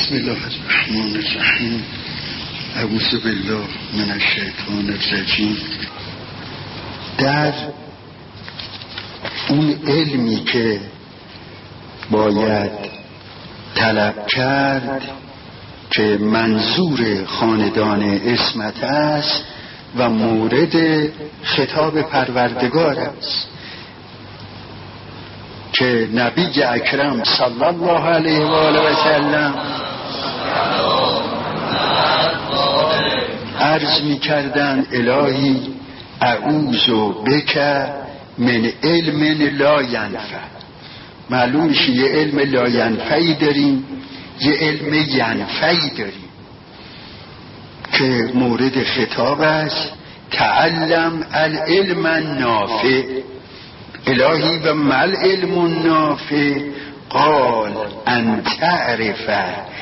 بسم الله الرحمن الرحیم. اعوذ بالله من الشیطان الرجیم. در اون علمی که باید طلب کرد که منظور خاندان عصمت است و مورد خطاب پروردگار است که نبی اکرم صلی الله علیه و آله و سلم عرض می کردن الهی اعوذ بک من علم لا ینفع. معلوم میشه یه علم لا ینفعی داریم، یه علم ینفعی داریم که مورد خطاب است. تعلم العلم النافع. الهی و مل علم النافع قال ان تعرف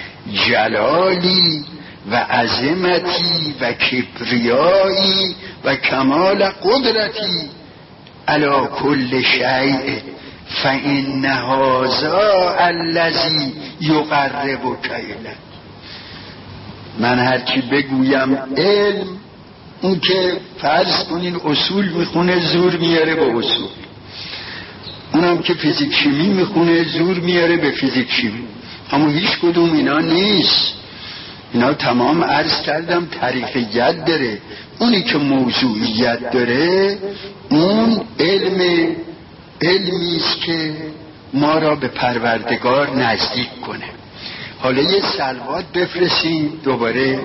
جلالی و عظمتی و کبریایی و کمال قدرتی علی کل شیء فإن هذا الذی یقربک الی. من هرچی بگویم علم، اون که فرض کنین اصول میخونه زور میاره به اصول، اونم که فیزیک شیمی میخونه زور میاره به فیزیک شیمی، اما هیچ کدوم اینا نیست. اینا تمام عرض کردم طریقیت داره. اونی که موضوعیت داره اون علمیست که ما را به پروردگار نزدیک کنه. حالا یه صلوات بفرستیم دوباره.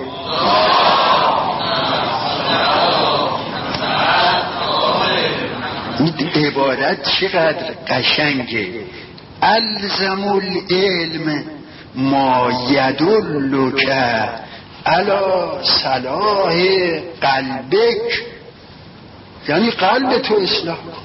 این عبارت چقدر قشنگه. الزم العلم ما یدلک علی صلاح قلبک، یعنی قلب تو اصلاح کن.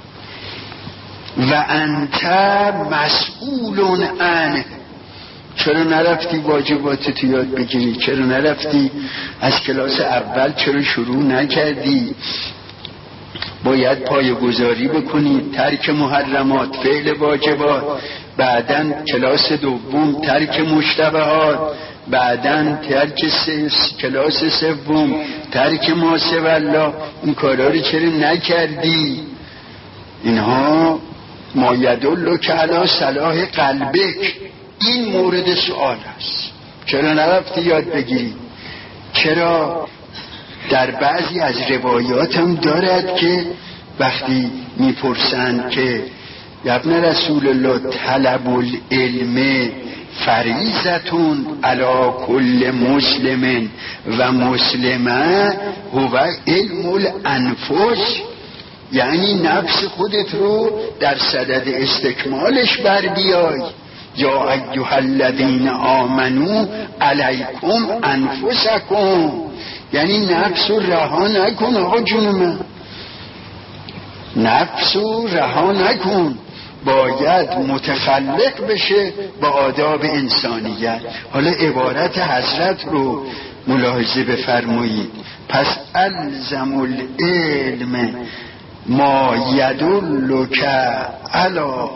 و انت مسئول عنه. چرا نرفتی واجباتت یاد بگیری؟ چرا نرفتی از کلاس اول؟ چرا شروع نکردی؟ باید پایه‌گذاری بکنی، ترک محرمات، فعل واجبات، بعدن کلاس دوم ترک مشتبهات، بعدن کلاس سوم ترک ما سوی الله. این کارا رو چرا نکردی؟ اینها ما یدلک علی صلاح قلبک. این مورد سوال است. چرا نرفتی یاد بگیری؟ چرا در بعضی از روایات هم دارد که وقتی میپرسند که ابن رسول الله طلب العلم فریضتون علی کل مسلم و مسلمه هو علم الانفس، یعنی نفس خودت رو در صدد استکمالش بر بیای. یا ایها الذین آمنو علیکم انفسکم، یعنی نفس رو رها نکن. آقا جون من، نفس رو رها نکن، باید متخلق بشه با آداب انسانیت. حالا عبارت حضرت رو ملاحظه بفرمایید. پس الزم العلم ما یدلک علی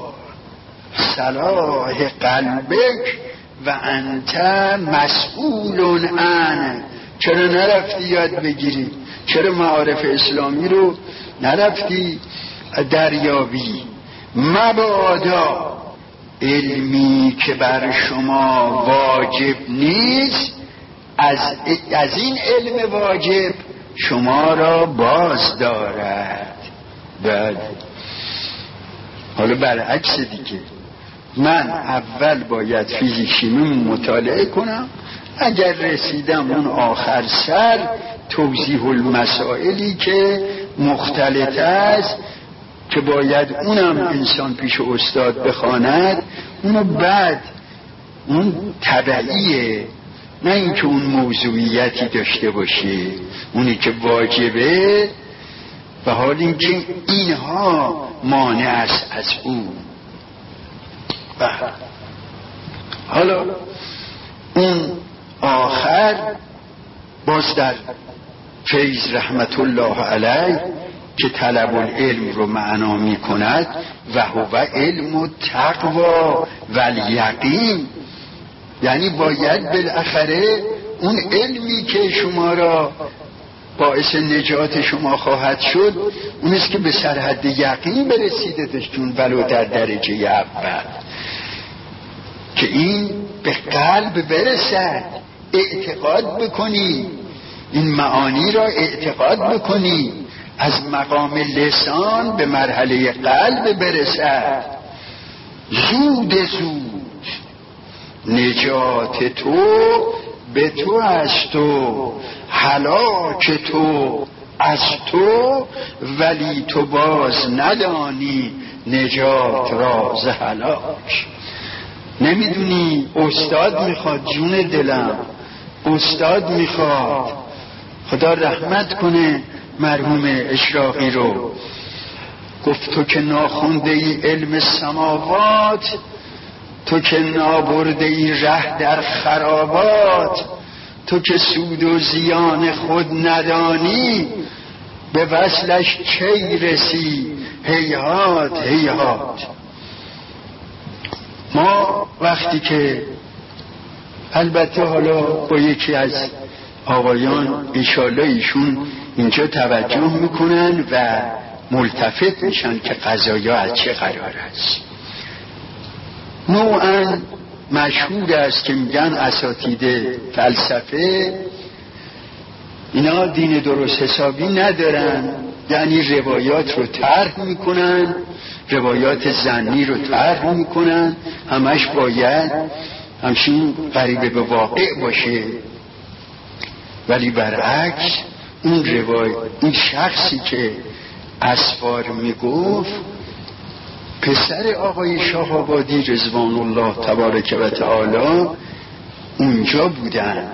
صلاح قلبک و انت مسئول عنه. چرا نرفتی یاد بگیری؟ چرا معارف اسلامی رو نرفتی دریابی؟ مبادا علمی که بر شما واجب نیست از این علم واجب شما را باز دارد. بعد حالا برعکس دیگه، من اول باید فیزیک شیمی مطالعه کنم، اگر رسیدم اون آخر سر توضیح المسائلی که مختلط است که باید اونم انسان پیش استاد بخواند، اونو بعد اون تبعیه، نه اینکه اون موضوعیتی داشته باشه. اونی که واجبه و حال اینکه اینها مانع است از اون. حالا اون آخر باز در فیض رحمت الله علیه که طلب العلم رو معنا می کند و هو علم التقوا و الیقین. یعنی باید بالاخره اون علمی که شما را باعث نجات شما خواهد شد اون است که به سرحد یقین برسیدتش، چون ولو در درجه اول، که این به قلب برسد، اعتقاد بکنی، این معانی را اعتقاد بکنی، از مقام لسان به مرحله قلب برسد. زود نجات تو به تو از تو، هلاک تو از تو، ولی تو باز ندانی نجات راز هلاک. نمیدونی استاد میخواد، جون دلم استاد میخواد. خدا رحمت کنه مرحوم اشراقی رو. گفت تو که ناخونده ای علم سماوات، تو که نابرده ای ره در خرابات، تو که سود و زیان خود ندانی، به وصلش کی رسی هیهات هیهات. ما وقتی که البته حالا با یکی از آقایان انشالله ایشون اینجا توجه میکنن و ملتفت میشن که قضایا از چه قرار است. نوعا مشهور است که میگن اساتید فلسفه اینا دین درست حسابی ندارن، یعنی روایات رو طرح میکنن، روایات ظنی رو طرح میکنن، همش باید همچین قریب به واقع باشه. ولی برعکس این شخصی که اسفار میگفت پسر آقای شاه آبادی رضوان الله تبارک و تعالی اونجا بودن.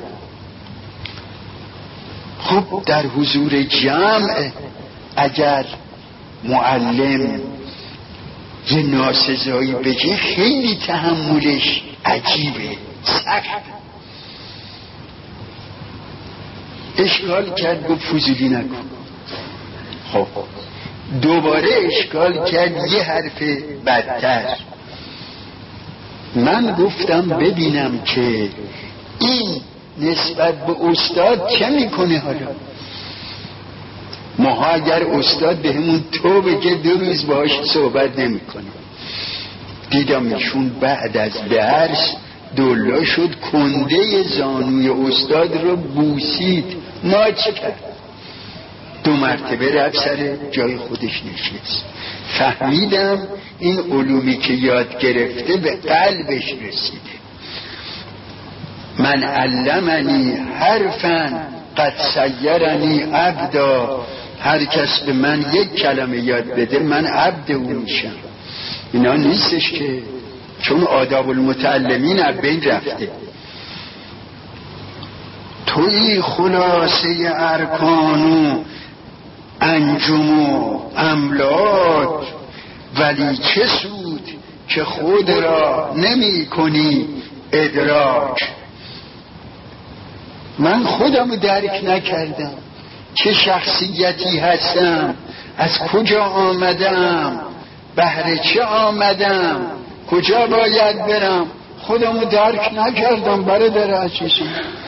خب در حضور جمع اگر معلم یه ناسزایی بگه خیلی تحملش عجیبه، سخت. اشکال کرد، گفت فضولی نکن. خب دوباره اشکال کرد، یه حرف بدتر. من گفتم ببینم که این نسبت به استاد چه میکنه. حالا ما اگر استاد به همون تو بگه 2 روز باهاش صحبت نمیکنه. دیدم ایشون بعد از درس دولا شد، کنده زانوی استاد رو بوسید، ماچ کرد، 2 مرتبه رفت سر جای خودش نشست. فهمیدم این علومی که یاد گرفته به قلبش رسیده. من علمنی حرفا قد سیرنی عبدا، هر کس به من 1 کلمه یاد بده من عبد او میشم. اینا نیستش که، چون آداب المتعلمین از بین رفته. توی خلاصه ارکانو انجم و املاک، ولی چه سود که خود را نمی کنی ادراک. من خودم درک نکردم، چه شخصیتی هستم، از کجا آمدم، بهر چه آمدم، کجا باید برم، خودمو درک نکردم برادر عزیزم.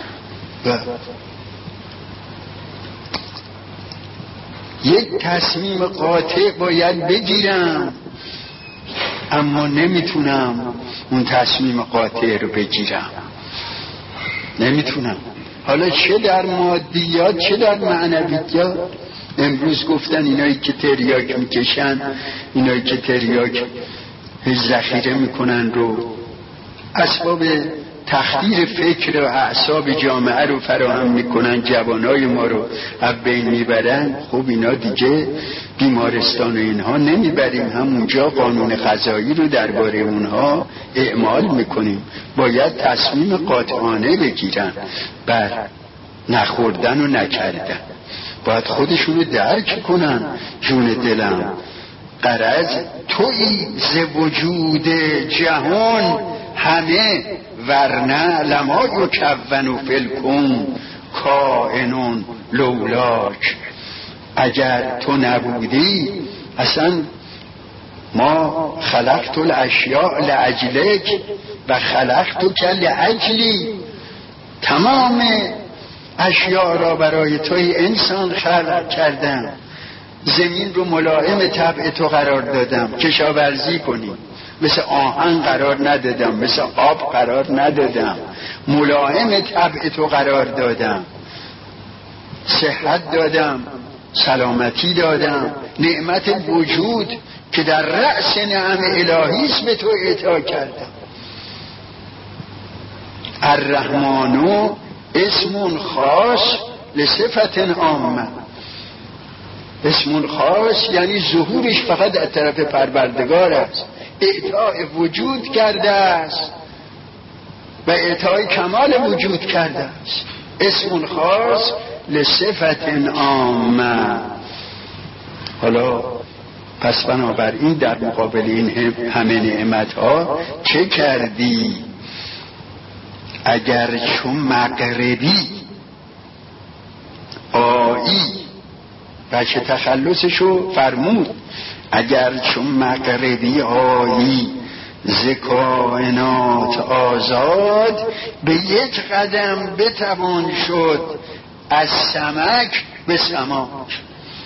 یک تصمیم قاطع باید بگیرم، اما نمیتونم اون تصمیم قاطع رو بگیرم، نمیتونم. حالا چه در مادیات چه در معنویات. امروز گفتن اینایی که تریاک میکشن، اینایی که تریاک ذخیره میکنن رو اسباب تخدیر فکر و اعصاب جامعه رو فراهم میکنن، جوانای ما رو از بین میبرن. خب اینا دیگه بیمارستان و اینها نمیبریم، همونجا قانون قضایی رو درباره اونها اعمال میکنیم. باید تصمیم قاطعانه بگیرن بر نخوردن و نکردن، باید خودشونو درک کنن. جون دلم غرض تویی ز وجود جهان همه، ورنه لما یکون فی الکون کائن لولاک. اگر تو نبودی اصلا ما خلقت الاشیاء لاجلک، و خلقتک لاجلی، تمام اشیاء را برای توی انسان خلق کردم. زمین رو ملائم طبع تو قرار دادم کشاورزی کنی، مثل آهن قرار ندادم، مثل آب قرار ندادم، ملائم طبع تو قرار دادم، صحت دادم، سلامتی دادم، نعمت وجود که در رأس نعم الهیست به تو اعطا کردم. الرحمن اسم خاص لصفت عامه. اسم خاص یعنی ظهورش فقط از طرف پروردگار است، اعطای وجود کرده است و اعطای کمال وجود کرده است. اسم خاص لصفت عامه. حالا پس بنابراین در مقابل این همه نعمت ها چه کردی؟ اگر چون مغربی آیی، بچه تخلصشو فرمود، اگر چون مغربی آیی ز کائنات آزاد، به یک قدم بتوان شد از سمک به سماک.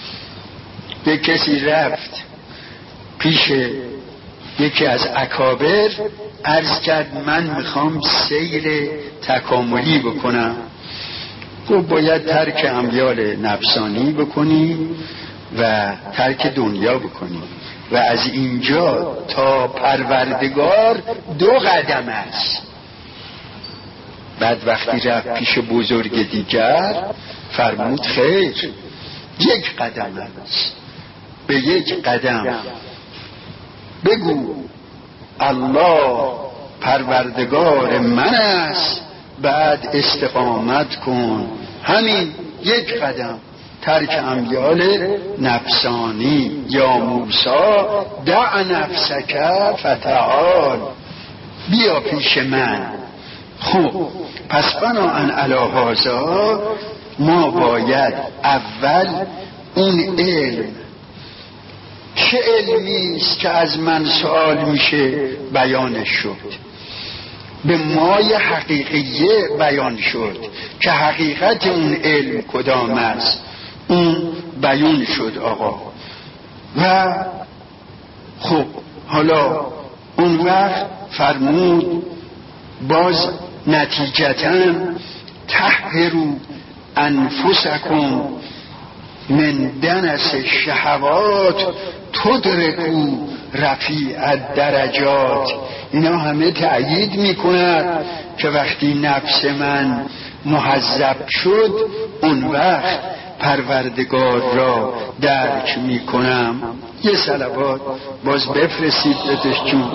به کسی رفت پیش یکی از اکابر عرض کرد من میخوام سیر تکاملی بکنم. گفت باید ترک امیال نفسانی بکنی و ترک دنیا بکنی و از اینجا تا پروردگار 2 قدم است. بعد وقتی رفت پیش بزرگ دیگر فرمود خیر 1 قدم است، به 1 قدم بگو الله پروردگار من است، بعد استقامت کن. همین 1 قدم ترک امیال نفسانی. یا موسی دع نفسک فتعال، بیا پیش من. خب پس بناهن علی هذا ما باید اول اون علم، چه علمی است که از من سوال میشه بیانش شد، به مای حقیقیه بیان شد که حقیقت اون علم کدام است، اون بیان شد آقا. و خب حالا اون وقت فرمود باز نتیجتاً طهروا انفسکم من دنس الشهوات تدرکوا رفیع الدرجات. اینا همه تأیید میکند که وقتی نفس من مهذب شد اون وقت پروردگار را درک میکنم. یه صلوات باز بفرستید بهش جون.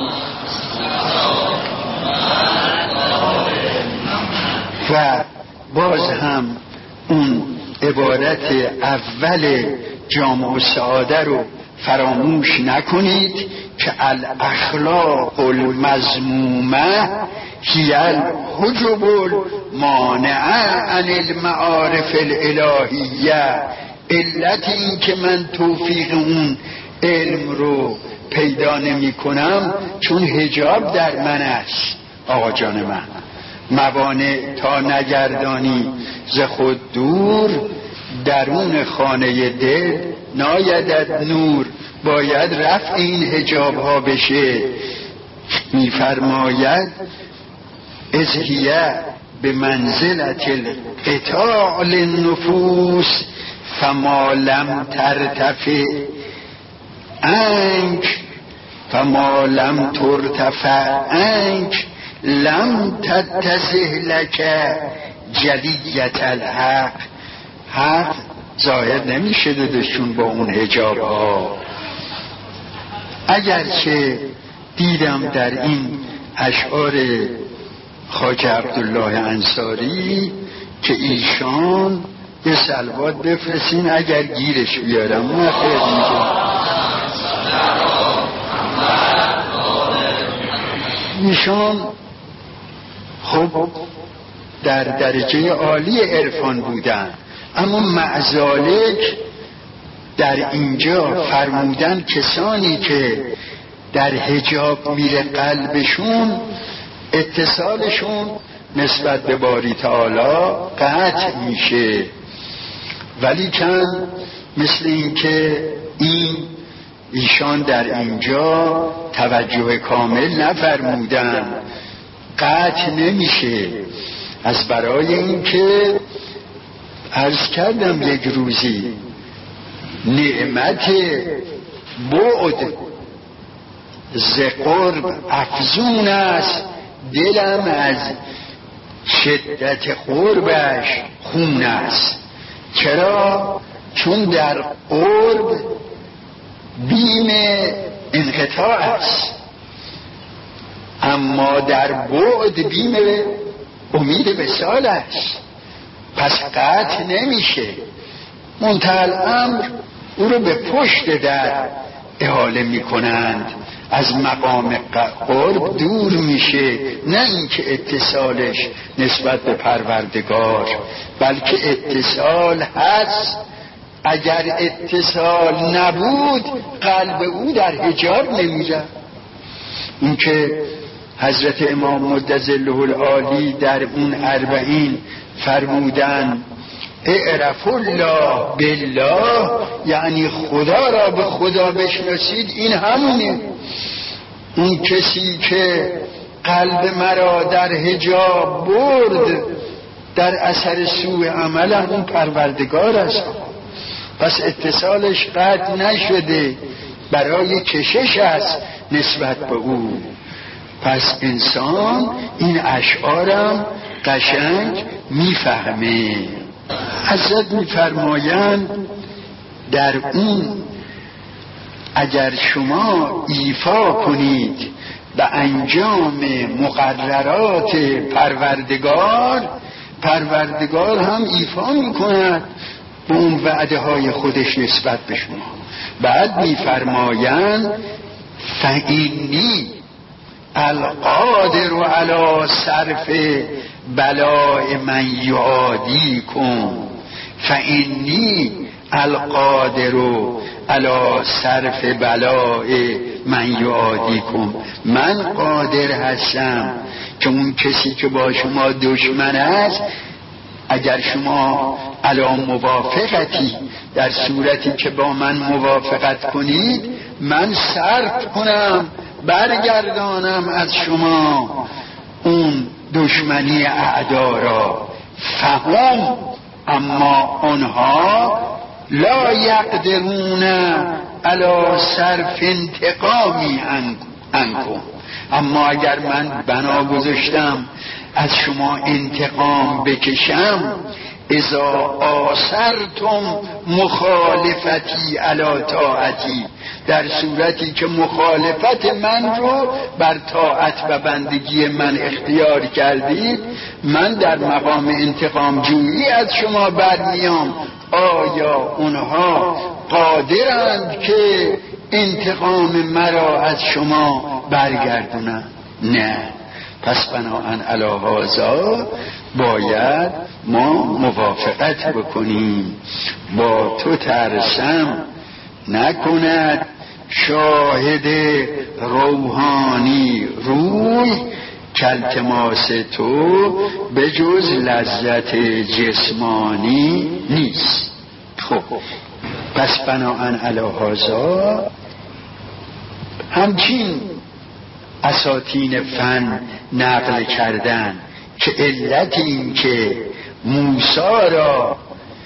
و باز هم اون عبارت اول جامع السعاده رو فراموش نکنید که الاخلاق المذمومه هی الحجب المانعه عن المعارف الالهیه. علت این که من توفیق اون علم رو پیدا نمی کنم چون حجاب در من است. آقا جان من، موانع تا نگردانی ز خود دور، درون خانه دل نایدد نور. باید رفع این حجاب ها بشه. میفرماید ازهیه به منزلت القطاع للنفوس فما لم ترتفع عنک فما لم ترتفع عنک لم تتضح لک جلیت الحق. حق ظاهر نمیشه دادشون با اون حجاب ها. اگرچه دیدم در این اشعار خواجه عبدالله انصاری که ایشان یه صلوات بفرستین اگر گیرش بیارم. نه خیر میگم ایشان خب در درجه عالی عرفان بودن، اما معذالک در اینجا فرمودن کسانی که در حجاب میره قلبشون اتصالشون نسبت به باری تعالی قطع میشه. ولی کن مثل این که ایشان در اینجا توجه کامل نفرمودن، قطع نمیشه. از برای این که عرض کردم یک روزی نعمت بعد ز قرب افزون است، دلم از شدت قربش خون است. چرا؟ چون در قرب بیم انقطاع است، اما در بعد بیم امید وصال است. پس قطع نمیشه. منتهی الامر او رو به پشت در احاله میکنند، از مقام قرب دور میشه. نه اینکه اتصالش نسبت به پروردگار، بلکه اتصال هست. اگر اتصال نبود قلب او در حجاب نمیره. این که حضرت امام مدظله العالی در اون 40 فرمودن اعرف الله بالله، یعنی خدا را به خدا بشناسید. این همونه. اون کسی که قلب مرا در حجاب برد در اثر سوء عمل، اون پروردگار است. پس اتصالش قطع نشده، برای کشش است نسبت به او. پس انسان این اشعارم قشنگ میفهمه. حضرت میفرمایند در اون اگر شما ایفا کنید به انجام مقررات پروردگار هم ایفا میکند به اون وعده های خودش نسبت به شما. بعد میفرمایند فإنی القادر علی صرف بلاء من یعادیکم، فإنی القادر علی صرف بلاء من یعادیکم. من قادر هستم که اون کسی که با شما دشمن است، اگر شما علی موافقتی، در صورتی که با من موافقت کنید، من صرف کنم، برگردانم از شما اون دشمنی اعدا را. فهم، اما آنها لا یقدرون علی صرف انتقامی عنکم، اما اگر من بنا گذاشتم از شما انتقام بکشم، اذا آثرتم مخالفتی علی طاعتی، در صورتی که مخالفت من رو بر طاعت و بندگی من اختیار کردید، من در مقام انتقام جویی از شما برمیام. آیا اونها قادرند که انتقام مرا از شما برگردونن؟ نه. پس بناهن علی هذا باید ما موافقت بکنیم. با تو ترسم نکند شاهد روحانی روی، کالتماس تو به جز لذت جسمانی نیست. خب پس بناهن علی هذا همچین اساطین فن نقل کردن که علت این که موسی را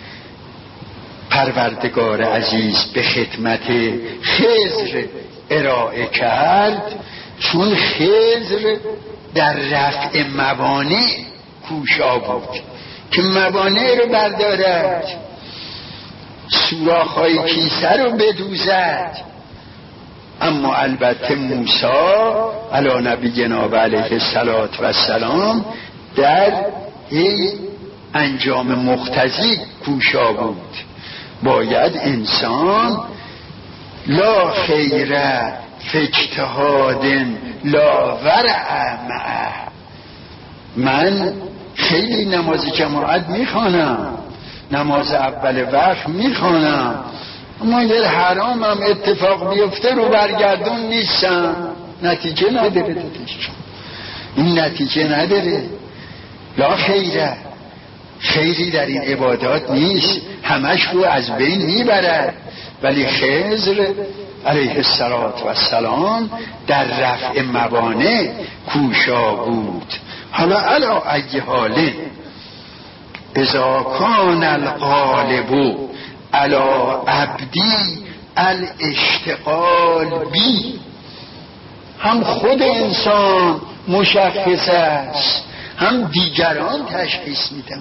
پروردگار عزیز به خدمت خضر ارائه کرد، چون خضر در رفع موانع کوشا بود که موانع رو بردارد، سوراخ‌های کیسه رو بدوزد. اما البته موسی علی نبینا و علیه السلام در این انجام مقتضی کوشا بود. باید انسان لا خیر فی اجتهاد لا ورع معه. من خیلی نماز جماعت میخوانم، نماز اول وقت میخوانم، اما اگر حرامم اتفاق بیفته رو برگردون نیستم، نتیجه نداره. این نتیجه نداره. لا خیره، خیری در این عبادات نیست، همش رو از بین میبرد. ولی خضر علیه السلام در رفع موانع کوشا بود. حالا علا ای حاله اذا کان الغالب علا عبدی الاشتغال بی، هم خود انسان مشخص است، هم دیگران تشخیص میدن.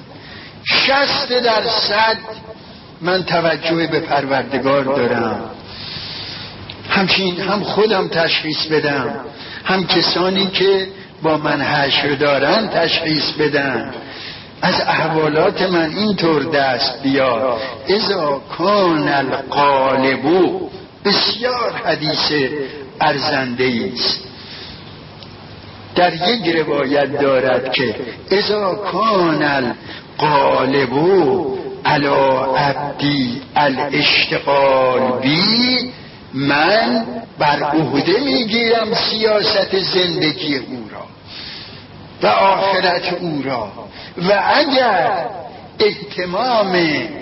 60% من توجه به پروردگار دارم، همچنین هم خودم تشخیص بدم، هم کسانی که با من حشر دارن تشخیص بدن. از احوالات من اینطور دست بیاد. اذا کان الغالب، بسیار حدیث ارزنده است. در یک روایت دارد که اذا کان الغالب علی عبدی الاشتغال بی، من بر عهده میگیرم سیاست زندگی او را و آخرت او را، و اگر اهتمام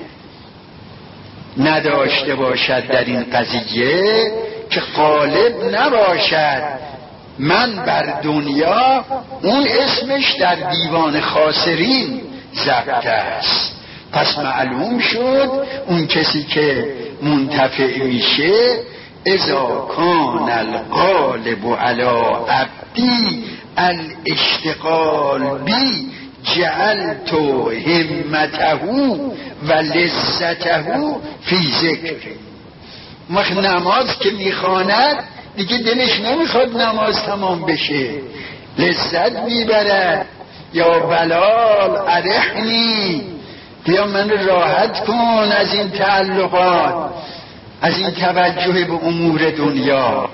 نداشته باشد در این قضیه که غالب نباشد من بر دنیا، اون اسمش در دیوان خاسرین ضبط است. پس معلوم شد اون کسی که منتفع میشه اذا کان الغالب علی عبدی الاشتغال بی جعلت همته و لذته فی ذکری. وقت نماز که میخواند دیگه دلش نمیخواد نماز تمام بشه، لذت میبرد. یا بلال ارحنی، بیا من راحت کن از این تعلقات، از این توجه به امور دنیا.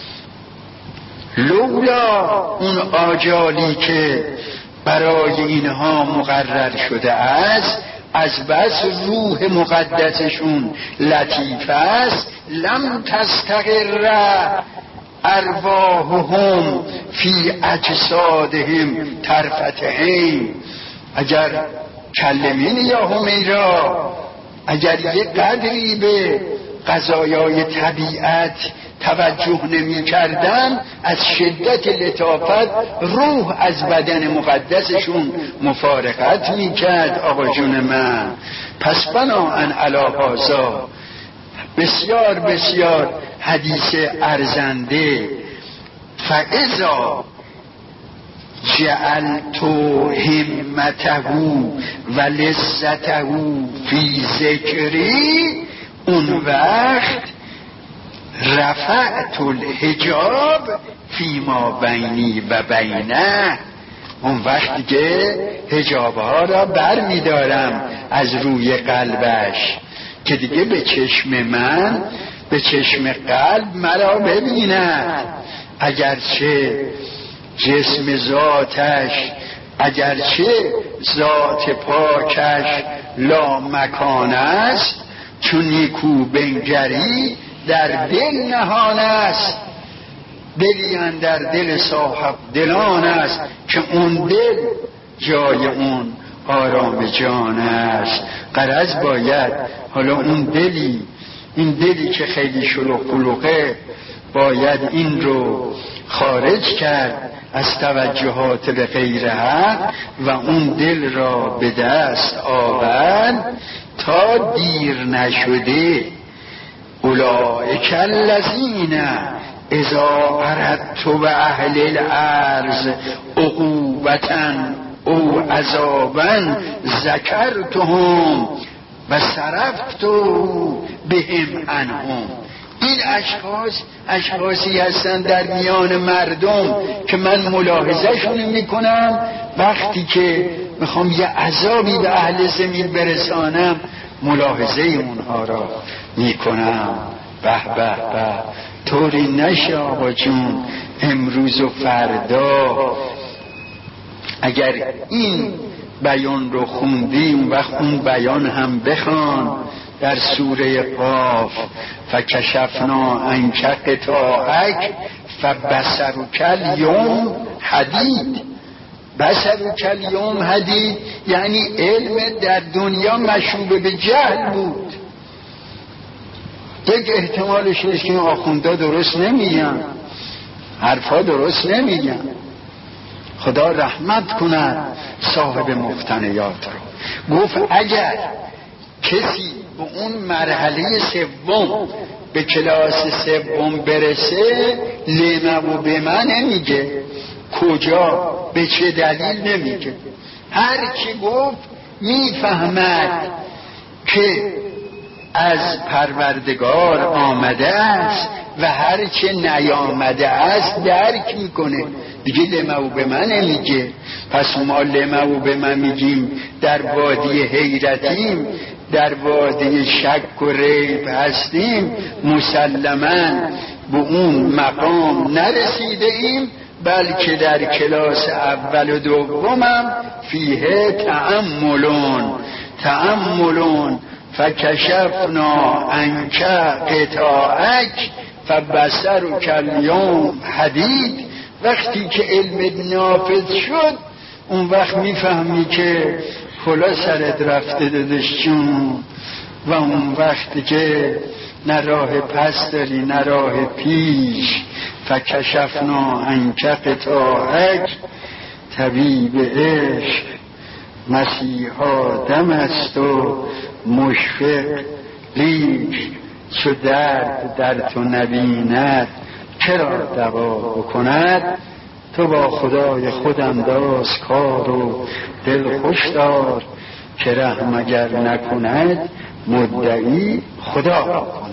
لولا اون آجالی که برای اینها مقرر شده است، از بس روح مقدسشون لطیف است، لم تستقر ارواحهم فی اجسادهم طرفت عین. اگر کلمین یا همیرا، اگر یک قدری به قضایای طبیعت توجه نمی کردن، از شدت لطافت روح از بدن مقدسشون مفارقت می کرد. آقا جون من، پس بناهن علی هذا بسیار بسیار حدیث ارزنده. فاذا جعلت همته و لذته فی ذکری، اون وقت رفعت الحجاب فیما بینی و بینه، اون وقت دیگه حجاب ها را بر می دارم از روی قلبش که دیگه به چشم من، به چشم قلب مرا ببیند. اگرچه جسم ذاتش، اگرچه ذات پاکش لا مکان است، چون نیکو بنگری در دل نهان است. دلی اندر دل صاحب دلان است که اون دل جای اون آرام جان است. غرض باید حالا اون دلی، این دلی که خیلی شلوغ پلوغه، باید این رو خارج کرد از توجهات به غیر حق و اون دل را به دست آورد تا دیر نشده. اولئک الذین اذا اردت به اهل الارض عقوبة او عذابا ذکرتهم و صرفت بهم عنهم. این اشخاصی هستن در میان مردم که من ملاحظهشون میکنم وقتی که میخوام یه عذابی به اهل زمین برسانم، ملاحظه اونها را میکنم. به به به، طوری نشه آقا جون امروز و فردا اگر این بیان رو خوندی، اون وقت اون بیان هم بخوان در سوره قاف. فکشفنا عنک غطاءک فبصرک الیوم حدید. بصر کلیوم حدید، یعنی علم در دنیا مشروب به جهل بود. یک احتمالش است که آخونده درست نمیگن، حرفا درست نمیگن. خدا رحمت کند صاحب مقتنیات رو. گفت اگر کسی به اون مرحله سوم، به کلاس سوم برسه، لما و به من نمیگه، کجا به چه دلیل نمیگه. هر کی گفت میفهمد که از پروردگار آمده است و هر چه نیامده است درک میکنه، دیگه لما و به من نمیگه. پس ما لما و به من میگیم در وادی حیرتیم، در وادی شک و ریب هستیم، مسلماً به اون مقام نرسیده ایم، بلکه در کلاس اول و دومم فیه تأملون فکشفنا عنک غطاءک فبصرک الیوم حدید. وقتی که علم نافذ شد اون وقت میفهمی که کلا سرت رفته دادش جون، و اون وقتی که نه راه پس داری نه راه پیش. فکشفنا عنک غطاءک، طبیب عشق مسیحا دم است و مشفق، لیک چو درد در تو نبیند چرا دوا بکند. تو با خدای خود انداز کار و دل خوش دار، که رحم اگر نکند مدعی خدا کند.